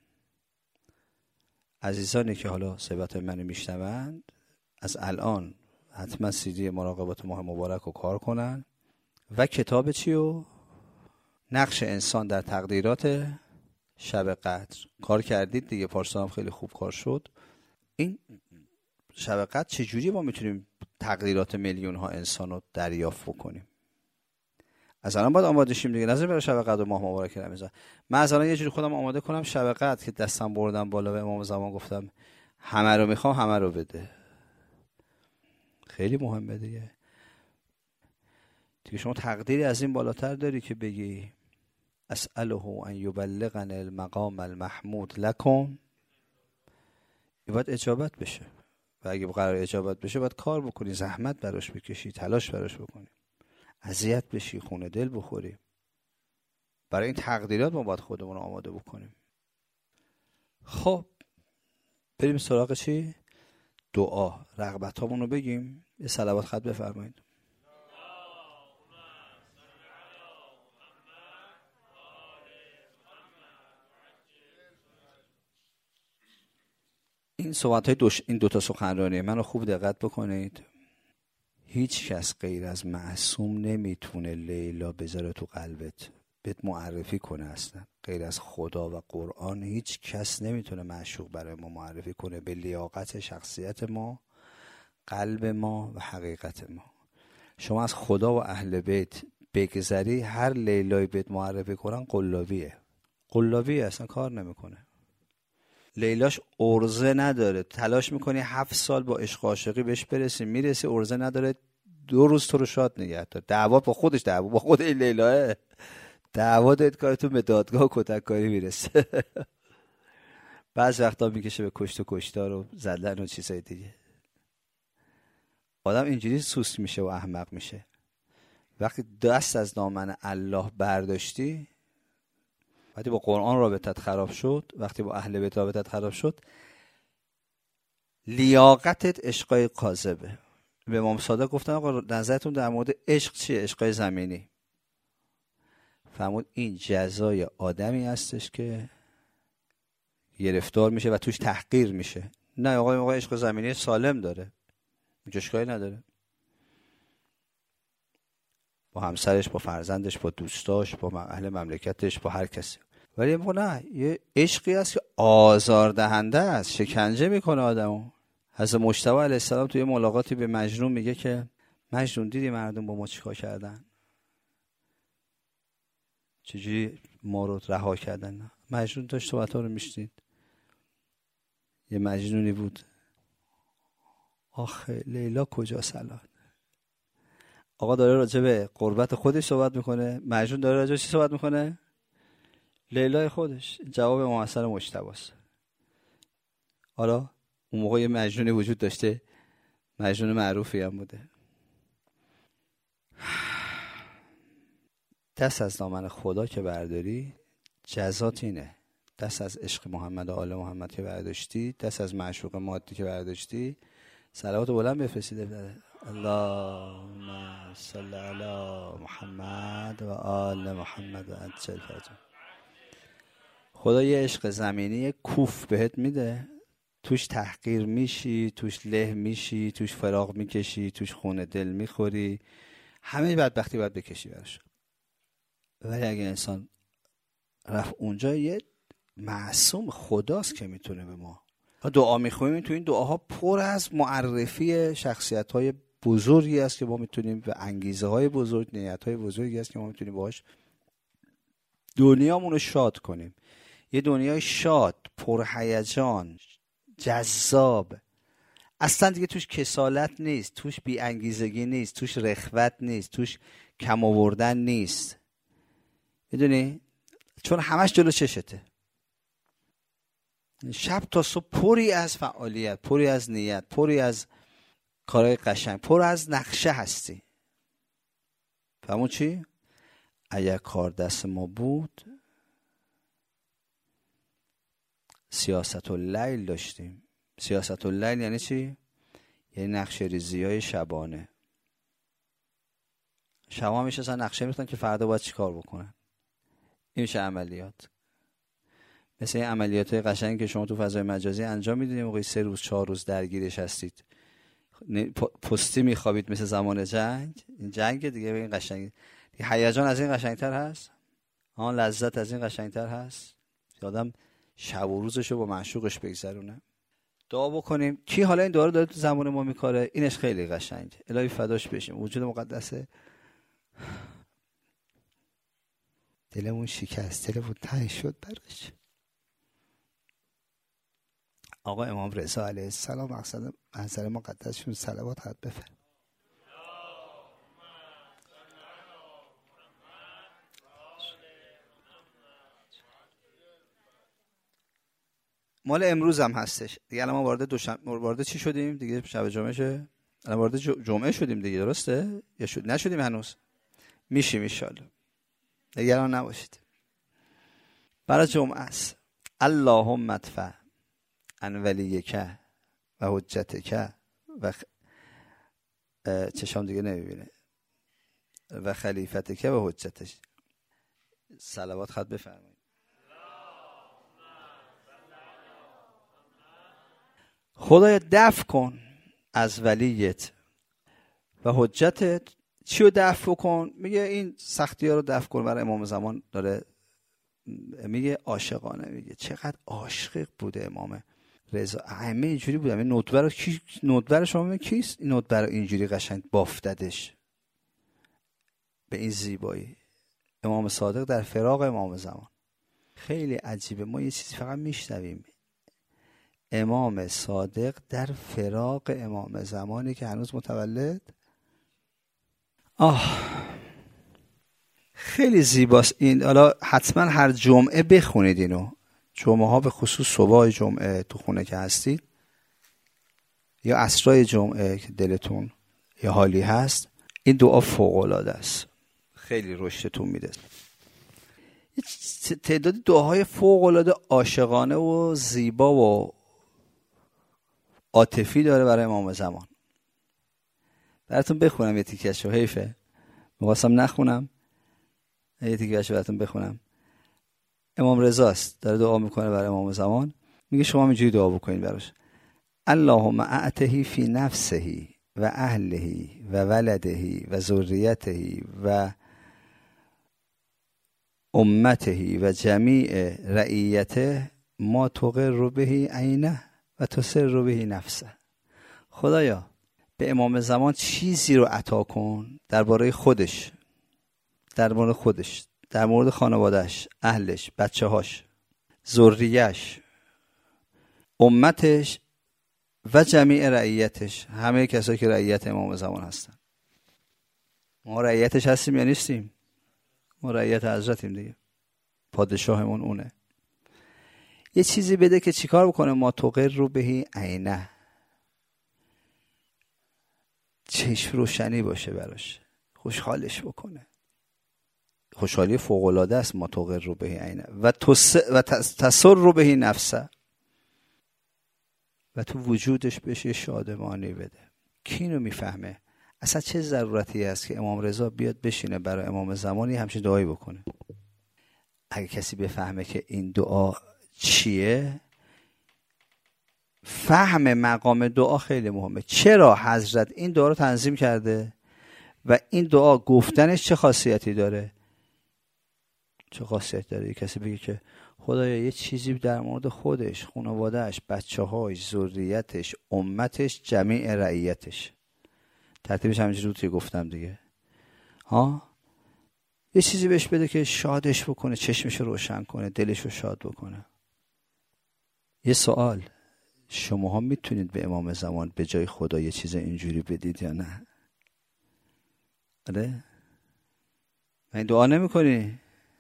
عزیزانی که حالا صحبت منو میشنوند، از الان حتما CD مراقبت ماه مبارک رو کار کنن و کتاب چیو؟ نقش انسان در تقدیرات شب قدر کار کردید دیگه، پارسال هم خیلی خوب کار شد. این شب قدر چجوری ما میتونیم تقدیرات میلیون ها انسان رو دریافت بکنیم؟ از الان باید آماده شیم دیگه، نظر برای شب قدر و ماه مبارک رمضان. من از الان یه جوری خودم آماده کنم شب قدر که دستم بردم بالا و امام زمان گفتم همه رو میخوام، همه رو بده. خیلی مهمه دیگه. شما تقدیری از این بالاتر داری که بگی اسأله ان یبلغنی المقام المحمود لکم؟ باید اجابت بشه، و اگه قرار اجابت بشه باید کار بکنی، زحمت براش بکشی، تلاش براش بکنی، اذیت بشی، خونه دل بخوری. برای این تقدیرات ما باید خودمون رو آماده بکنیم. خب بریم سراغ چی؟ دعا. رغبت هامون رو بگیم. یه صلوات خط بفرمایید. این صحبت های این دوتا سخنرانی من رو خوب دقت بکنید. هیچ کس غیر از معصوم نمیتونه لیلا بذاره تو قلبت، بهت معرفی کنه. اصلا غیر از خدا و قرآن هیچ کس نمیتونه معشوق برای ما معرفی کنه به لیاقت شخصیت ما، قلب ما و حقیقت ما. شما از خدا و اهل بیت بگذری، هر لیلای بهت معرفی کنن قلابیه، اصلا کار نمیکنه. لیلاش ارزه نداره، تلاش میکنی 7 سال با عشق و عاشقی بهش برسی، میرسی ارزه نداره، 2 روز تو رو شاد نگه داره. دعوا با خودش، دعوا با خود این لیلاه، دعوا داد کارتون به دادگاه و کتککاری میرسه. بعض وقتا میکشه به کشت و کشتار و زدن و چیزای دیگه. آدم اینجوری سوست میشه و احمق میشه. وقتی دست از دامن الله برداشتی، وقتی با قرآن رابطت خراب شد، وقتی با اهل بیت رابطت خراب شد، لیاقتت عشقای کاذبه. به امام صادق گفتن آقا نظرتون در مورد عشق چیه؟ عشقای زمینی. فرمود این جزای آدمی هستش که گرفتار میشه و توش تحقیر میشه. نه آقا عشق زمینی سالم داره، اشکالی نداره، با همسرش، با فرزندش، با دوستاش، با اهل مملکتش، با هر کسی. ولی نه، یه عشقی هست که آزاردهنده است، شکنجه میکنه آدمو. حضرت مجتبی علیه السلام توی ملاقاتی به مجنون میگه که مجنون دیدی مردم با ما چیکار کردن؟ چجوری ما رو رها کردن؟ مجنون داشت صحبت‌ها رو میشنید. یه مجنونی بود آخه لیلا کجاست الان؟ آقا داره راجع به قربت خودش صحبت میکنه، مجنون داره راجع به چی صحبت میکنه؟ لیلای خودش. جواب امام حسن مجتبی‌ست. حالا اون موقع یه مجنونی وجود داشته، مجنون معروفی هم بوده. دست از دامن خدا که برداری جزات اینه. دست از عشق محمد و آل محمد که برداشتی، دست از معشوق مادی که برداشتی، صلوات بلند بفرستید. اللهم صل علی محمد و آل محمد و عجل فرجهم. خدا یه عشق زمینی کوف بهت میده، توش تحقیر میشی، توش له میشی، توش فراق میکشی، توش خون دل میخوری، همه بدبختی باید بکشی براش. ولی اگه انسان رفت اونجا، یه معصوم خداست که میتونه به ما دعا میخونیم. تو این دعاها پر از معرفی شخصیت‌های بزرگی است که ما میتونیم به انگیزه‌های بزرگ، نیت‌های بزرگی است که ما میتونیم باهاش دنیامون رو شاد کنیم. یه دنیای شاد، پرهیجان، جذاب، اصلا دیگه توش کسالت نیست، توش بی انگیزگی نیست، توش رخوت نیست، توش کم آوردن نیست. میدونی؟ چون همش جلو چشته. شب تا صبح پری از فعالیت، پری از نیت، پری از کارهای قشنگ، پر از نقشه هستی. فهمون چی؟ اگر کار دست ما بود سیاست اللیل داشتیم. سیاست اللیل یعنی چی؟ یعنی نقشه ریزی های شبانه. شبا میشستن نقشه میختن که فردا باید چی کار بکنن. این میشه عملیات. مثل این عملیات قشنگی که شما تو فضای مجازی انجام میدید، موقعی 3 روز 4 روز درگیرش هستید، پستی میخوابید مثل زمان جنگ. این جنگ دیگه به این قشنگی. هیجان از این قشنگتر هست؟ لذت از این قشنگتر هست؟ آدم شب و روزشو با معشوقش بگذرونه. دعا بکنیم. کی حالا این دعا رو داره تو زمان ما میکاره؟ اینش خیلی قشنگه. الهی فداش بشیم. وجود مقدسه. دلمون شکست، دلمون تنگ شد براش. آقا امام رضا علیه السلام مقصد منظر مقدسشون صلوات حد بفرم. مال امروز هم هستش دیگه. الان ما وارد چی شدیم دیگه؟ شب جمعه شه. الان وارد جمعه شدیم دیگه، درسته؟ یا نشدیم هنوز؟ میشیم ان شاء الله. نگران نباشید. برای جمعه است. اللهم ادفع عن ولیک و حجتک و چشام دیگه نمیبینه و خلیفتک و حجتش. صلوات خط بفرمایید. خدایا دفع کن از ولیت و حجتت. چی رو دفع کن؟ میگه این سختی ها رو دفع کن. برای امام زمان داره میگه عاشقانه. میگه چقدر عاشق بوده امام رضا. همه اینجوری بودم. این ندبر شما کیست؟ این ندبر اینجوری قشنگ بافتدش به این زیبایی. امام صادق در فراق امام زمان. خیلی عجیبه. ما یه چیزی فقط میشنویم. امام صادق در فراق امام زمانی که هنوز متولد. خیلی زیباست این. حالا حتما هر جمعه بخونید اینو. جمعه ها به خصوص صبح جمعه تو خونه که هستید یا عصرای جمعه که دلتون یا حالی هست، این دعا فوق العاده است. خیلی رشدتون میده. تعداد دعاهای فوق العاده عاشقانه و زیبا و عاطفی داره برای امام زمان. براتون بخونم یه تیکه‌شو. حیفه می‌خواستم نخونم، یه تیکه‌شو براتون بخونم. امام رضاست داره دعا میکنه برای امام زمان. میگه شما اینجوری دعا بکنید براش. اللهم اعته فی نفسه و اهله و ولده و ذریته و امته و جمیع رعیته ما تقر به عینه و تسر به نفسه. خدایا به امام زمان چیزی رو عطا کن درباره خودش، در مورد خانوادهش، اهلش، بچه‌هاش، ذریه‌اش، امتش و جمیع رعیتش، همه کسایی که رعیت امام زمان هستن. ما رعیتش هستیم یا نیستیم؟ ما رعیت حضرتیم دیگه، پادشاهمون اونه. یه چیزی بده که چیکار بکنه؟ ما تقر رو بهی عینه، چشم روشنی باشه براش، خوشحالش بکنه. خوشحالی فوق‌العاده است. ما تقر رو بهی عینه و تسر رو بهی نفسه، و تو وجودش بشه شادمانی بده. کی اینو میفهمه؟ اصلا چه ضرورتی است که امام رضا بیاد بشینه برای امام زمانی همچین دعایی بکنه؟ اگه کسی بفهمه که این دعا چیه، فهم مقام دعا خیلی مهمه. چرا حضرت این دعا رو تنظیم کرده و این دعا گفتنش چه خاصیتی داره؟ چه خاصیت داره؟ کسی بگه که خدایا یه چیزی در مورد خودش، خانوادهش، بچه‌هاش، ذریتش، امتش، جمیع رعیتش، ترتیبش همینجوری بود که گفتم دیگه. یه چیزی بهش بده که شادش بکنه، چشمش روشن کنه، دلش رو شاد بکنه. یه سوال، شماها میتونید به امام زمان به جای خدا یه چیز اینجوری بدید یا نه؟ آره؟ من دعا نمی کنی؟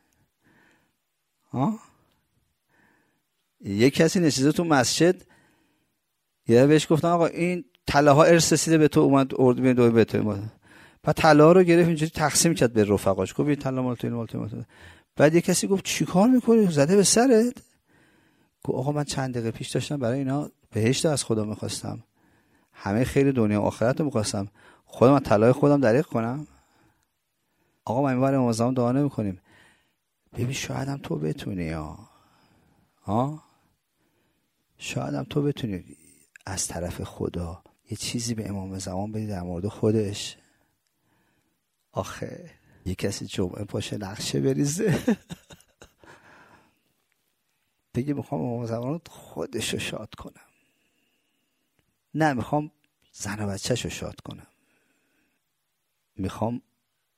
یه کسی نشسته تو مسجد، یه بهش گفتن آقا این طلا ها ارث رسیده به تو، اومد اردو دو به تو، بعد طلا رو گرفت اینجوری تقسیم کرد به رفقاش، گفت این طلا مال تو، این مال تو. بعد یه کسی گفت چیکار میکنی؟ زده به سرت؟ گفت آقا من چند دقیقه پیش داشتم برای اینا بهشت از خدا میخواستم، همه خیر دنیا و آخرت رو میخواستم، خودم از طلای خودم دریغ کنم؟ آقا ما اینوار امام زمان دعا نمیکنیم؟ ببین شاید هم تو بتونی، شاید هم تو بتونی از طرف خدا یه چیزی به امام زمان بدی در مورد خودش. آخه یه کسی جمعه پاشه نقشه بریزه بگه میخوام امام زمان خودش رو شاد کنم، نه میخوام زن و بچه‌ش رو شاد کنم، میخوام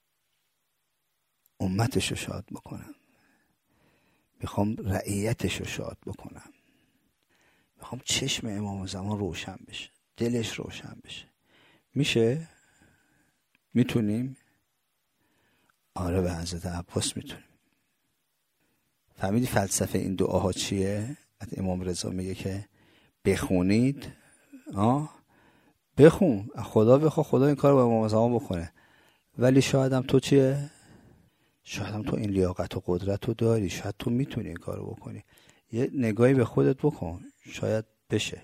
امتش رو شاد بکنم، میخوام رعیتش رو شاد بکنم، میخوام چشم امام زمان روشن بشه، دلش روشن بشه. میشه؟ میتونیم؟ آره به حضرت عباس میتونیم. فهمیدی فلسفه این دعاها چیه؟ امام رضا میگه که بخونید، بخون، خدا بخوا، خدا این کار رو به امام زمان بکنه. ولی شاید هم تو چیه؟ شاید هم تو این لیاقت و قدرت رو داری، شاید تو میتونی این کار رو بکنی. یه نگاهی به خودت بکن، شاید بشه.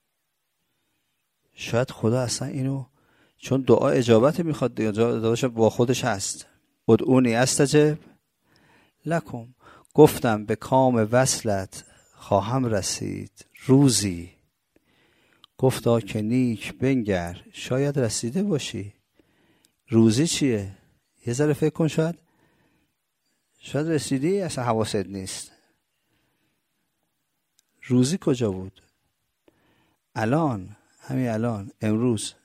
شاید خدا اصلا اینو، چون دعا اجابت میخواد، اجابتش با خودش هست. ادعونی استجب لکم، گفتم به کام وصلت خواهم رسید روزی، گفتا که نیک بنگر شاید رسیده باشی. روزی چیه؟ یه ذره فکر کن، شاید رسیدی اصلا حواست نیست. روزی کجا بود؟ الان، همین الان، امروز.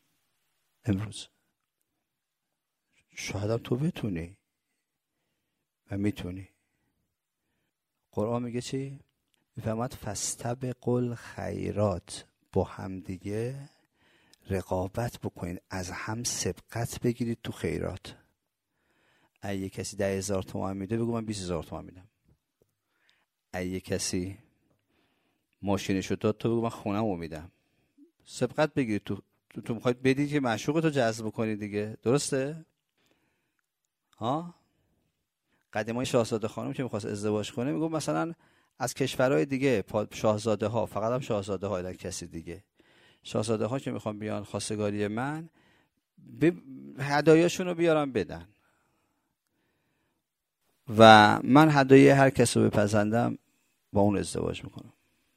شاید هم تو بتونی و میتونی. قرآن میگه چی؟ میفهمد فاستبقوا الخیرات، با هم دیگه رقابت بکنید، از هم سبقت بگیرید تو خیرات. اگه کسی 10,000 تومان میده بگو من 20,000 تومان میدم. اگه کسی ماشینشو داد تو بگو من خونمو میدم. سبقت بگیرید تو میخواید بدید که معشوقتو جذب کنید دیگه، درسته؟ قدیمای شاهزاده خانم که میخواست ازدواج کنه میگم مثلا از کشورهای دیگه شاهزاده ها، فقط هم شاهزاده ها، نه کسی دیگه، شاهزاده ها که میخوان بیان خواستگاری من، هدایاشون رو بیارم بدن و من هدایای هر کس رو بپسندم با اون ازدواج میکنم.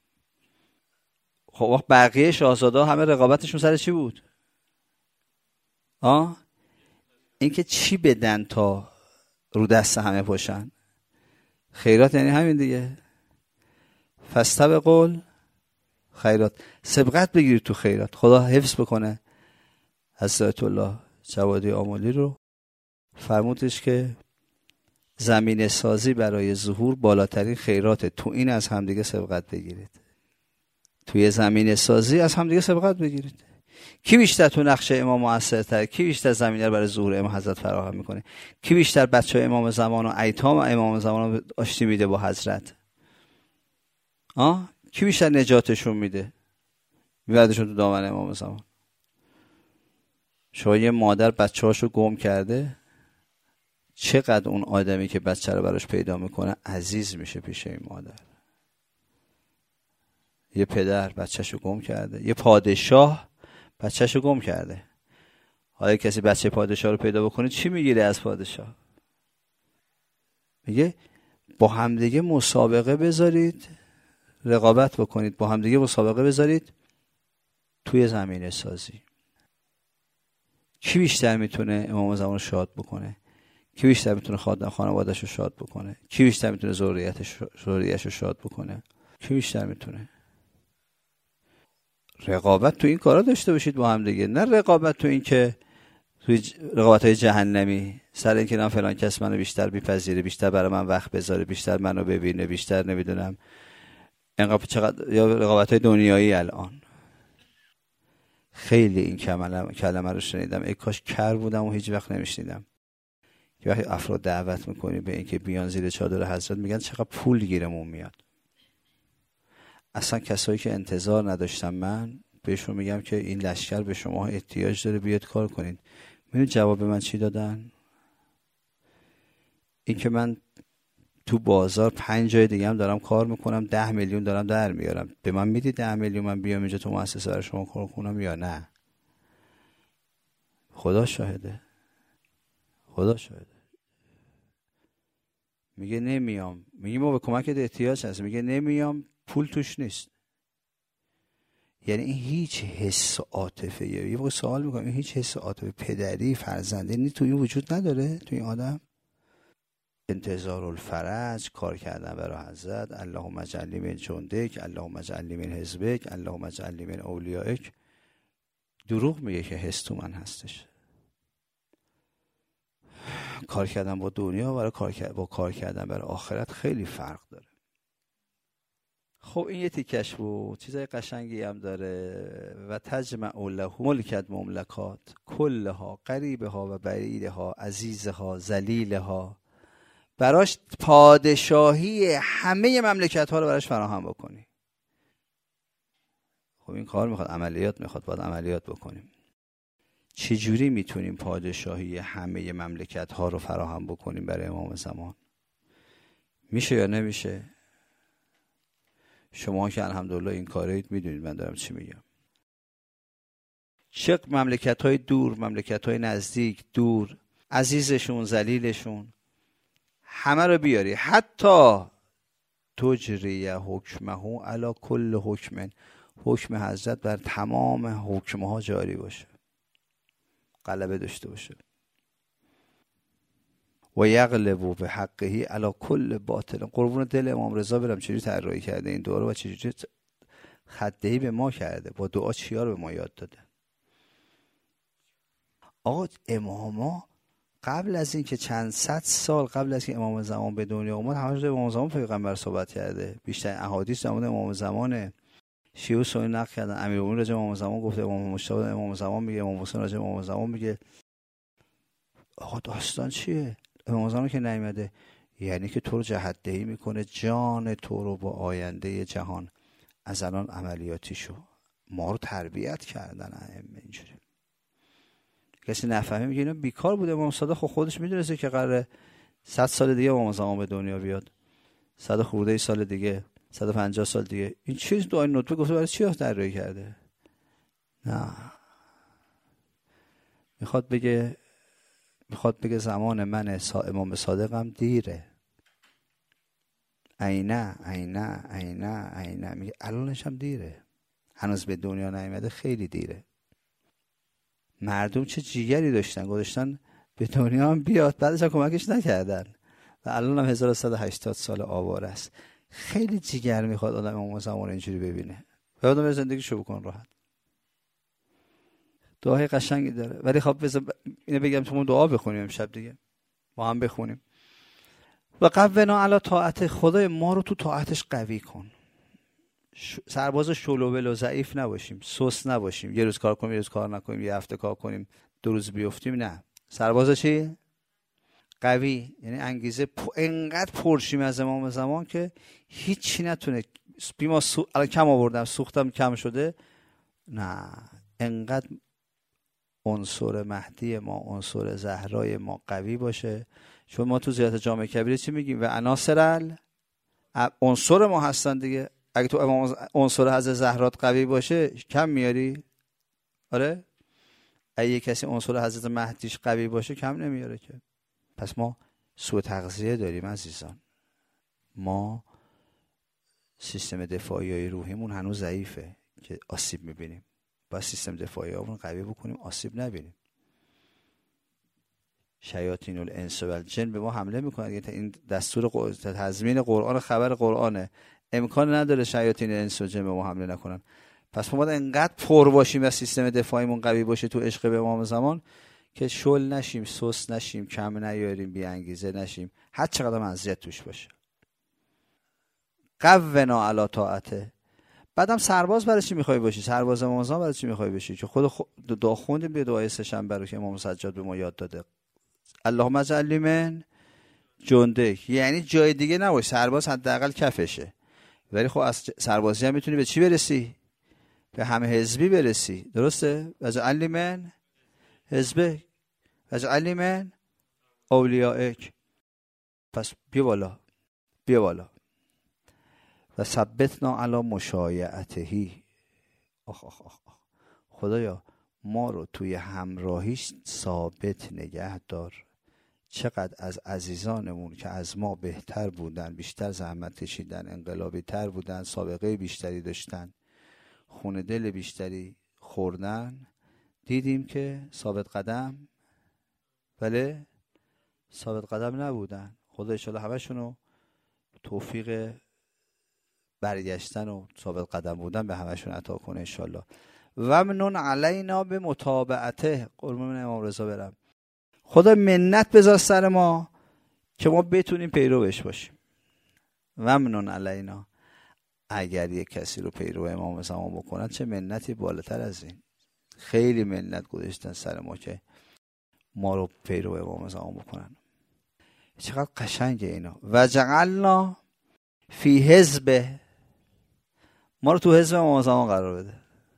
خب وقت بقیه شاهزاده ها همه رقابتشون سر چی بود؟ اینکه چی بدن تا رو دست همه پاشن. خیرات یعنی همین دیگه. فاستبقوا خیرات، سبقت بگیرید تو خیرات. خدا حفظ بکنه حضرت الله جوادی آملی رو. فرمودش که زمین سازی برای ظهور بالاترین خیراته، تو این از همدیگه سبقت بگیرید. توی زمین سازی از هم دیگه سبقت بگیرید. کی بیشتر تو نقشه امام موثرتر؟ کی بیشتر زمینه رو برای ظهور امام حضرت فراهم میکنه؟ کی بیشتر بچهای امام زمان و ایتام امام زمان رو آشتی میده با حضرت؟ کی بیشتر نجاتشون میده؟ میبردشون تو دامن امام زمان. شما یه مادر بچه‌هاشو گم کرده، چقدر اون آدمی که بچه رو براش پیدا میکنه عزیز میشه پیش این مادر. یه پدر بچه‌شو گم کرده، یه پادشاه بچه‌شو گم کرده. حالا کسی بچه پادشاه رو پیدا بکنه چی میگیره از پادشاه؟ میگه با همدیگه مسابقه بذارید، رقابت بکنید، با همدیگه مسابقه بذارید توی زمینه سازی. کی بیشتر میتونه امام زمان رو شاد بکنه؟ کی بیشتر میتونه خانواده‌اش رو شاد بکنه؟ کی بیشتر میتونه ذریه‌اش رو شاد بکنه؟ کی بیشتر میتونه؟ رقابت تو این کارا داشته باشید با هم دیگه، نه رقابت تو این که توی رقابت‌های جهنمی سر اینکه نه فلان کس منو بیشتر میپذیره، بیشتر برای من وقت بذاره، بیشتر منو ببینه، بیشتر نمیدونم اینقدر چقدر، یا رقابت‌های دنیایی. الان خیلی این کلمه رو شنیدم، ای کاش کر بودم و هیچ وقت نمیشنیدم. که وقتی افراد دعوت میکنی به اینکه بیان زیر چادر حضرت، میگن چقدر پول گیرمون میاد. اصلا کسایی که انتظار نداشتم من بهشون میگم که این لشکر به شما احتیاج داره، بیاد کار کنید. میدونید جواب من چی دادن؟ این که من تو بازار 5 جای دیگه هم دارم کار میکنم، 10 میلیون دارم در میارم، به من میدی 10 میلیون من بیام اینجا تو مؤسسه برای شما کار کنم یا نه؟ خدا شاهده، خدا شاهده. میگه نمیام. میگه ما به کمکت احتیاج هست. میگه نمیام، پول توش نیست. یعنی این هیچ حس عاطفه، یه موقع سوال میکنم این هیچ حس عاطفه پدری فرزندی تو این وجود نداره تو این آدم؟ انتظار الفرج، کار کردن برای حضرت، اللهم اجعلنی من جندک، اللهم اجعلنی من حزبک، اللهم اجعلنی من اولیائک. دروغ میگه که حس تو من هستش. کار کردن با دنیا با کار کردن برای آخرت خیلی فرق داره. خب این یه تیکش بود. چیزای قشنگی هم داره. و تجمع له ملکت مملکات کلها قریبها و بعیدها عزیزها ذلیلها. براش پادشاهی همه مملکت ها رو براش فراهم بکنی. خب این کار میخواد عملیات، باید عملیات بکنیم. چجوری میتونیم پادشاهی همه مملکت ها رو فراهم بکنیم برای امام زمان؟ میشه یا نمیشه؟ شما که الحمدلله این کارید میدونید من دارم چی میگم. چه مملکت های دور، مملکت های نزدیک، دور، عزیزشون، ذلیلشون، همه رو بیاری. حتی تجری حکمه علی کل حکم، حکم حضرت بر تمام حکمها جاری باشه، غلبه داشته باشه. و یغلب به حقه علی کل باطل. قربون دل امام رضا برم چجوری طراحی کرده این دعا رو و چجوری خده‌ای به ما کرده، با دعا چیا رو به ما یاد داده. آقا اماما قبل از این که چند صد سال قبل از که امام زمان به دنیا اومد، همه راجع به امام زمان پیغمبر صحبت کرده. بیشتر احادیث در مورد امام زمانه. شیعه و سنی نقل کردن. امیرالمومنین راجع به امام زمان گفته، امام مجتبی امام زمان میگه، امام حسین راجع به امام زمان میگه. آقا داستان چیه؟ امام زمان که نیامده یعنی که تو رو جهت‌دهی میکنه، جان تو رو با آینده جهان. از الان عملیاتی شو. ما رو تربیت کردن ائمه اینجوری. کسی نفهمه میگه اینا بیکار بوده. امام صادق خودش میدونسته که قراره 100 سال دیگه امام زمان به دنیا بیاد، 100 خورده سال دیگه، 150 سال دیگه. این چیز دعای نطفه گفته برای چی طراحی کرده؟ نه، میخواد بگه زمان من امام صادقم دیره. عینه میگه الانش هم دیره، هنوز به دنیا نیامده، خیلی دیره. مردم چه جیگری داشتن، گذاشتن به دنیا هم بیاد، بعدش هم کمکش نکردن و الان هم 1180 سال آواره است. خیلی جیگر میخواد آدم امام زمان اینجوری ببینه و آدم زندگیشو بکن راحت. دعای قشنگی داره. ولی خب اینو بگم شما دعا بخونیم امشب دیگه، با هم بخونیم. و قونا علی طاعت، خدای ما رو تو طاعتش قوی کن. سرباز شلوول و ضعیف نباشیم، سست نباشیم، یه روز کار کنیم یه روز کار نکنیم، یه هفته کار کنیم 2 روز بیفتیم. نه، سرباز چی؟ قوی، یعنی انگیزه انقدر پرشیم از امام زمان که هیچی نتونه بیما الان کم آوردم، سوختم کم شده. نه، انقدر عنصر مهدی ما، عنصر زهرای ما قوی باشه. چون ما تو زیارت جامع کبیره چی میگیم؟ و عناصر عنصر ما هستن دیگه. اگه تو عنصر حضرت زهرات قوی باشه کم میاری؟ آره. اگه کسی عنصر حضرت مهدیش قوی باشه کم نمیاره که. پس ما سوء تغذیه داریم عزیزان. ما سیستم دفاعی روحیمون هنوز ضعیفه که آسیب میبینیم. باید سیستم دفاعی رو قوی بکنیم، آسیب نبینیم. شیاطین الانس و الجن به ما حمله میکنن. این دستور تضمین قرآن، خبر قرآنه. امکان نداره شیاطین الانس و جن به ما حمله نکنن. پس ما باید انقدر پر باشیم و سیستم دفاعیمون قوی باشه تو عشق به امام زمان که شل نشیم، سست نشیم، کم نیاریم، بی انگیزه نشیم، هر چقدر اذیت توش باشه. قونا علی طاعته. بعدم سرباز برای چی میخوای باشی؟ سرباز امام زمان برای چی میخوای باشی؟ که خود دعا خوندیم به دعای سه‌شنبه رو که امام سجاد به ما یاد داده. اللهم اجعل لی من جندک، یعنی جای دیگه نباش، سرباز حداقل کفشه. ولی خب از سربازی هم میتونی به چی برسی؟ به همه حزبی برسی. درسته؟ اجعل لی من حزبک اجعل لی من اولیائک. پس بیا بالا، بیا بالا. و ثبتنا علی مشایعته. آخ آخ آخ آخ. خدایا ما رو توی همراهیش ثابت نگه دار. چقدر از عزیزانمون که از ما بهتر بودن، بیشتر زحمت کشیدن، انقلابی تر بودن، سابقه بیشتری داشتن، خون دل بیشتری خوردن، دیدیم که ثابت قدم، بله ثابت قدم نبودن. خدا انشالله همشونو توفیق برگشتن و ثابت قدم بودن به همشون عطا کنه انشالله. و منون علینا به متابعته. قربون امام رضا برم. خدا منت بذار سر ما که ما بتونیم پیروش باشیم. و منون علینا. اگر یک کسی رو پیرو امام زمان بکنن چه منتی بالاتر از این. خیلی منت گذاشتن سر ما که ما رو پیرو امام زمان بکنن. چقدر قشنگه اینا. و جعلنا فی حزبه. ما رو تو حزب امام زمان قرار بده.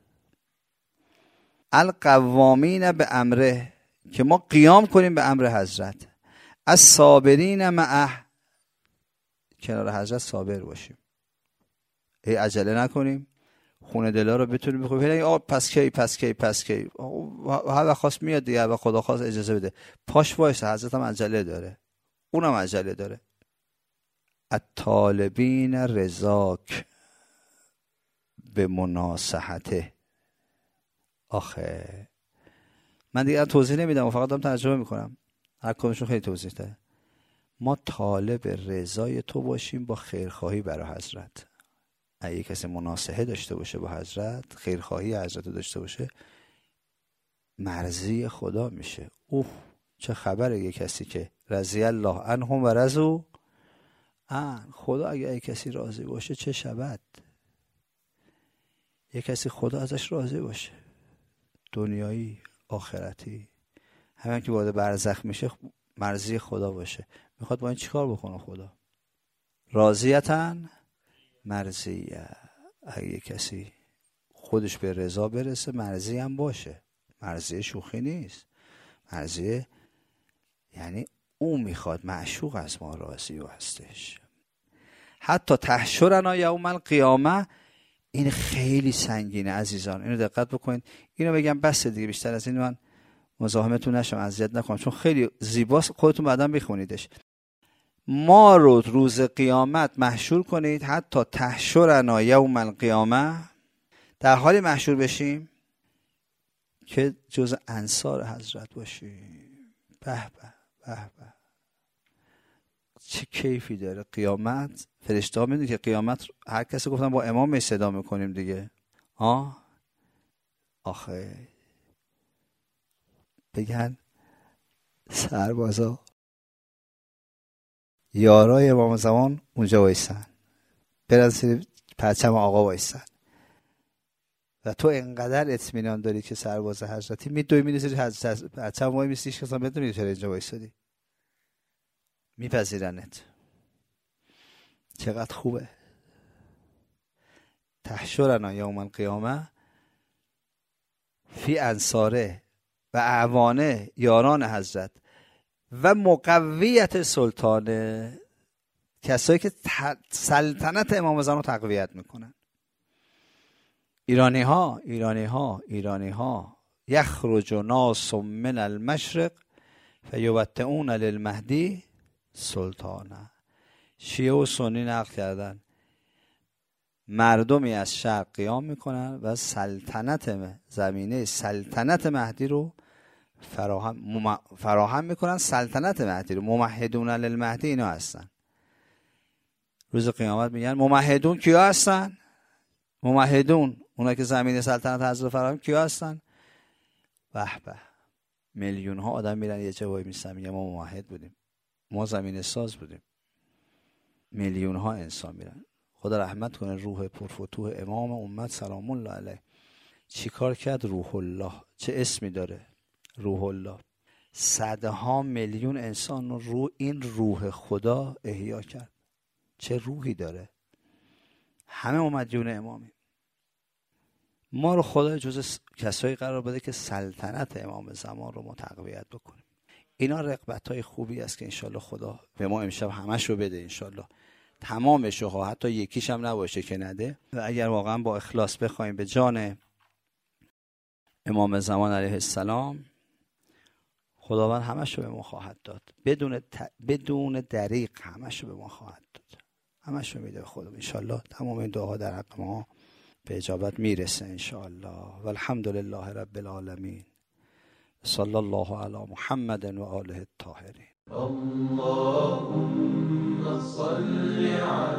القوامین به امره، که ما قیام کنیم به امر حضرت. از صابرین معه، کنار حضرت صابر باشیم. ای عجله نکنیم، خونه دلا رو بتونیم بخوریم. پس کی هر وقت خواست میاد دیگه، و خدا خواست اجازه بده. پاش وایسه، حضرت هم عجله داره، اونم عجله داره. الطالبین رضاک به مناصحته. آخه من دیگه توضیح نمیدم، فقط دارم ترجمه میکنم. هر کدومشون خیلی توضیح داره. ما طالب رضای تو باشیم با خیرخواهی برای حضرت. اگه کسی مناصحه داشته باشه با حضرت، خیرخواهی حضرت داشته باشه، مرضی خدا میشه. اوه چه خبره. یه کسی که رضی الله عنهم و رضوا عنه. خدا اگه کسی راضی باشه چه شود. یه کسی خدا ازش راضی باشه، دنیایی آخرتی، همین که وارد برزخ میشه مرضی خدا باشه. میخواد با این چیکار بکنه خدا؟ راضیتن مرضیه. اگه کسی خودش به رضا برسه مرضی هم باشه. مرضی شوخی نیست. مرضی یعنی اون میخواد، معشوق از ما راضی و هستش. حتی تحشرنا یوم القیامه. این خیلی سنگینه عزیزان، اینو دقت بکنید. اینو بگم بس دیگه، بیشتر از این من مزاحمتون نشم، اذیت نکنم، چون خیلی زیباست، خودتون بعداً بخونیدش. ما رو روز قیامت محشور کنید. حتی تحشرنا یوم القیامه، در حالی محشور بشیم که جز انصار حضرت باشیم. به به به به، چه کیفی داره قیامت. فرشته ها میدونید که قیامت هر کسی گفتن با امام صدا میکنیم دیگه. آخه بگن سربازا یارای امام زمان اونجا وایسن، برن پرچم آقا وایسن و تو انقدر اطمینان داری که سرباز حضرتی میدوی می‌ریزی پرچم وای میسیش که اصلا بدونی چرا اینجا وایسادی، میپذیرنت. چقدر خوبه. تحشرنا یوم القیامه فی انصاره و اعوانه، یاران حضرت و مقویت سلطانه، کسایی که سلطنت امام زمان رو تقویت میکنن. ایرانی ها یخرج ناس من المشرق فیوطئون للمهدی سلطانه. شیعه و سنی نقل کردن مردمی از شرق قیام میکنن و زمینه سلطنت مهدی رو فراهم میکنن. سلطنت مهدی رو ممهدون للمهدی اینا هستن. روز قیامت میگن ممهدون کیا هستن؟ ممهدون اونا که زمینه سلطنت حضرت فراهم کیا هستن؟ به به، میلیون ها آدم میرن یه جا وای میسن میگن ما ممهد بودیم، ما زمینه ساز بودیم. میلیون ها انسان میرن. خدا رحمت کنه روح پرفتوح امام امت سلام الله علیه. چی کار کرد روح الله؟ چه اسمی داره روح الله؟ صدها میلیون انسان رو این روح خدا احیا کرد. چه روحی داره؟ همه ممدیون امامی. ما رو خدا جز کسایی قرار بده که سلطنت امام زمان رو ما تقویت بکنیم. اینا رغبت‌های خوبی است که انشالله خدا به ما امشب همش رو بده، انشالله تمامش رو، حتی یکیش هم نباشه که نده. و اگر واقعا با اخلاص بخوایم به جان امام زمان علیه السلام، خداوند همش رو به ما خواهد داد، بدون دریغ همش رو به ما خواهد داد، همش رو میده خدا انشالله. تمام این دعاها در حق ما به اجابت میرسه انشالله. و الحمدلله رب العالمین. صلی الله علی محمد و آله الطاهرین. اللهم صل علی